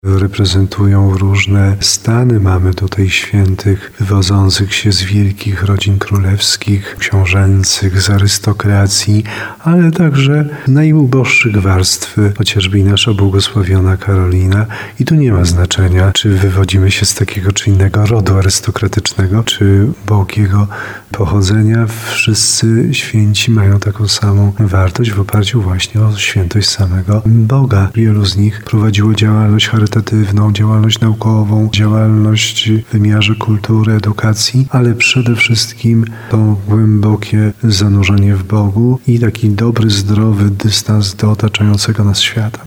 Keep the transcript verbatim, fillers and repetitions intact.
reprezentują różne stany. Mamy tutaj świętych wywodzących się z wielkich rodzin królewskich, książęcych, z arystokracji, ale także najuboższych warstw, chociażby i nasza błogosławiona Karolina. I tu nie ma znaczenia, czy wywodzimy się z takiego czy innego rodu arystokratycznego, czy ubogiego pochodzenia. Wszyscy święci mają taką samą wartość w oparciu właśnie o świętość samego Boga. Wielu z nich prowadziło działalność charytatywną, działalność naukową, działalność w wymiarze kultury, edukacji, ale przede wszystkim to głębokie zanurzenie w Bogu i taki dobry, zdrowy dystans do otaczającego nas świata.